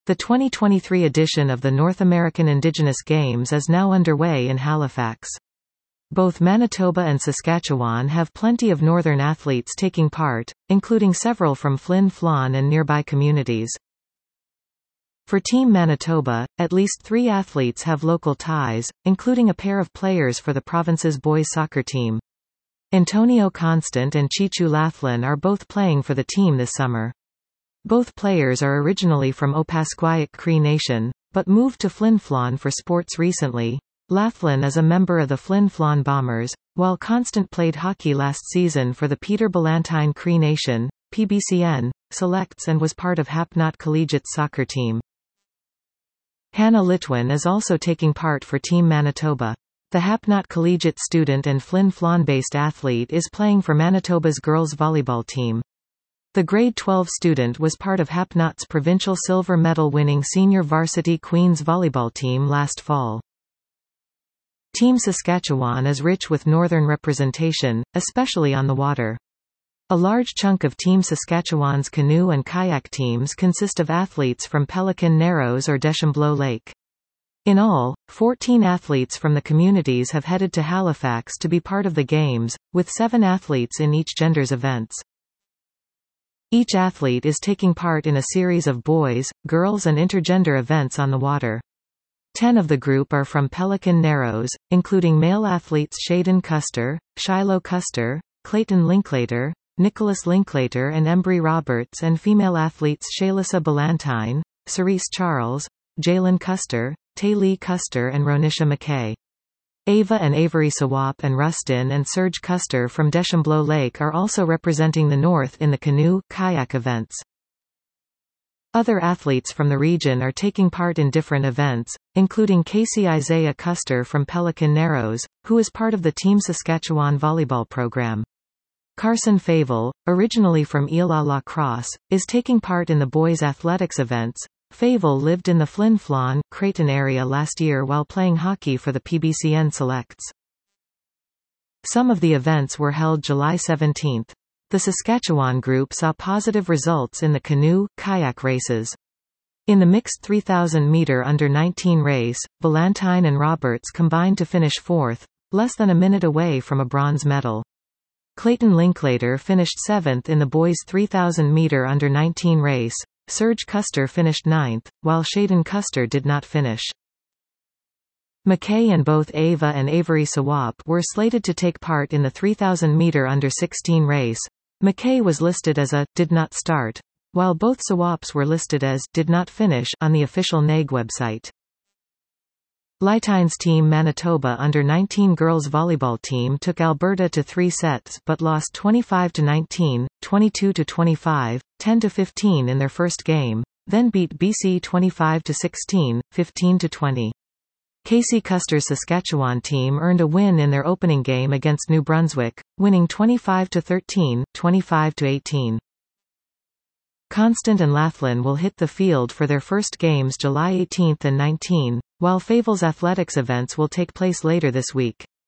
The 2023 edition of the North American Indigenous Games is now underway in Halifax. Both Manitoba and Saskatchewan have plenty of northern athletes taking part, including several from Flin Flon and nearby communities. For Team Manitoba, at least 3 athletes have local ties, including a pair of players for the province's boys soccer team. Antonio Constant and Chichu Laughlin are both playing for the team this summer. Both players are originally from Opaskwayak Cree Nation, but moved to Flin Flon for sports recently. Laughlin is a member of the Flin Flon Bombers, while Constant played hockey last season for the Peter Ballantyne Cree Nation, PBCN, selects and was part of Hapnot Collegiate's soccer team. Hannah Litwin is also taking part for Team Manitoba. The Hapnot Collegiate student and Flin Flon-based athlete is playing for Manitoba's girls volleyball team. The grade 12 student was part of Hapnot's provincial silver medal-winning senior varsity Queens volleyball team last fall. Team Saskatchewan is rich with northern representation, especially on the water. A large chunk of Team Saskatchewan's canoe and kayak teams consist of athletes from Pelican Narrows or Deschambault Lake. In all, 14 athletes from the communities have headed to Halifax to be part of the Games, with 7 athletes in each gender's events. Each athlete is taking part in a series of boys, girls and intergender events on the water. 10 of the group are from Pelican Narrows, including male athletes Shaden Custer, Shiloh Custer, Clayton Linklater, Nicholas Linklater and Embry Roberts, and female athletes Shaylissa Ballantyne, Cerise Charles, Jalen Custer, Taylea Custer and Ronisha McKay. Ava and Avery Sawap and Rustin and Serge Custer from Deschambault Lake are also representing the North in the canoe, kayak events. Other athletes from the region are taking part in different events, including Casey Isaiah Custer from Pelican Narrows, who is part of the Team Saskatchewan volleyball program. Carson Favel, originally from Isla La Crosse, is taking part in the boys' athletics events. Favel lived in the Flin Flon, Creighton area last year while playing hockey for the PBCN selects. Some of the events were held July 17. The Saskatchewan group saw positive results in the canoe, kayak races. In the mixed 3,000-meter under-19 race, Ballantyne and Roberts combined to finish 4th, less than a minute away from a bronze medal. Clayton Linklater finished 7th in the boys' 3,000-meter under-19 race. Serge Custer finished 9th, while Shaden Custer did not finish. McKay and both Ava and Avery Sawap were slated to take part in the 3,000-meter under-16 race. McKay was listed as a did not start, while both Sawaps were listed as did not finish on the official NAG website. Lytyne's Team Manitoba under-19 girls volleyball team took Alberta to 3 sets but lost 25-19, 22-25, 10-15 in their first game, then beat BC 25-16, 15-20. Casey Custer's Saskatchewan team earned a win in their opening game against New Brunswick, winning 25-13, 25-18. Constant and Laughlin will hit the field for their first games July 18 and 19, while Favel's athletics events will take place later this week.